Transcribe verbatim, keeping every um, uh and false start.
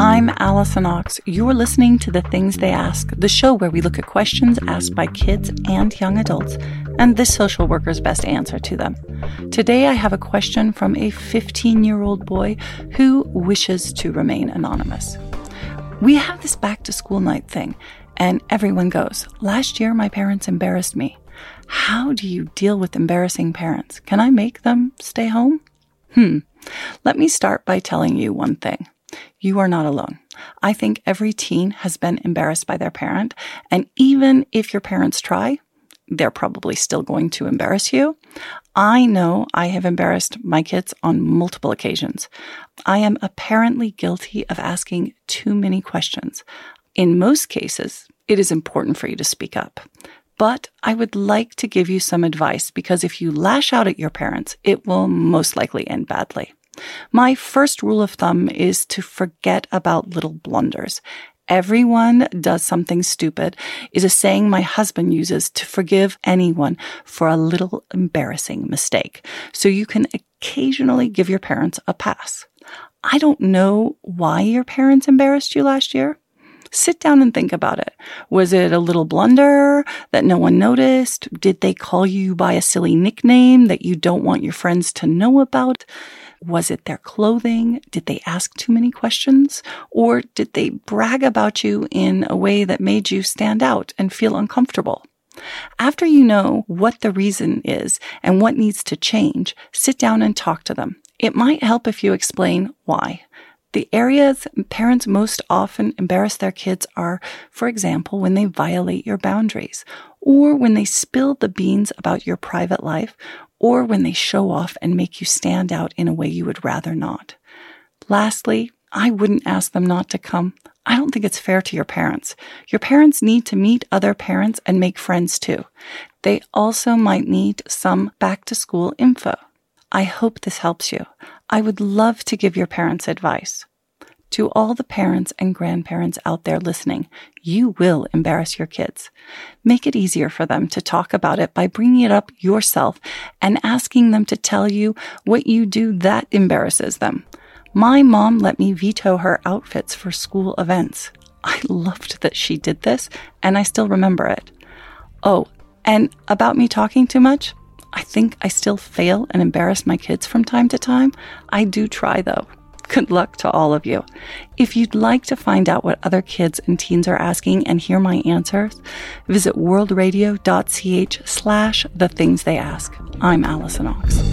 I'm Allison Ox. You're listening to The Things They Ask, the show where we look at questions asked by kids and young adults, and this social worker's best answer to them. Today I have a question from a fifteen-year-old boy who wishes to remain anonymous. We have this back-to-school night thing, and everyone goes, "Last year my parents embarrassed me." How do you deal with embarrassing parents? Can I make them stay home? Hmm. Let me start by telling you one thing. You are not alone. I think every teen has been embarrassed by their parent, and even if your parents try, they're probably still going to embarrass you. I know I have embarrassed my kids on multiple occasions. I am apparently guilty of asking too many questions. In most cases, it is important for you to speak up. But I would like to give you some advice, because if you lash out at your parents, it will most likely end badly. My first rule of thumb is to forget about little blunders. Everyone does something stupid is a saying my husband uses to forgive anyone for a little embarrassing mistake. So you can occasionally give your parents a pass. I don't know why your parents embarrassed you last year. Sit down and think about it. Was it a little blunder that no one noticed? Did they call you by a silly nickname that you don't want your friends to know about? Was it their clothing? Did they ask too many questions? Or did they brag about you in a way that made you stand out and feel uncomfortable? After you know what the reason is and what needs to change, sit down and talk to them. It might help if you explain why. The areas parents most often embarrass their kids are, for example, when they violate your boundaries, or when they spill the beans about your private life, or when they show off and make you stand out in a way you would rather not. Lastly, I wouldn't ask them not to come. I don't think it's fair to your parents. Your parents need to meet other parents and make friends too. They also might need some back-to-school info. I hope this helps you. I would love to give your parents advice. To all the parents and grandparents out there listening, you will embarrass your kids. Make it easier for them to talk about it by bringing it up yourself and asking them to tell you what you do that embarrasses them. My mom let me veto her outfits for school events. I loved that she did this, and I still remember it. Oh, and about me talking too much? I think I still fail and embarrass my kids from time to time. I do try, though. Good luck to all of you. If you'd like to find out what other kids and teens are asking and hear my answers, visit worldradio.ch slash the things they ask. I'm Allison Ox.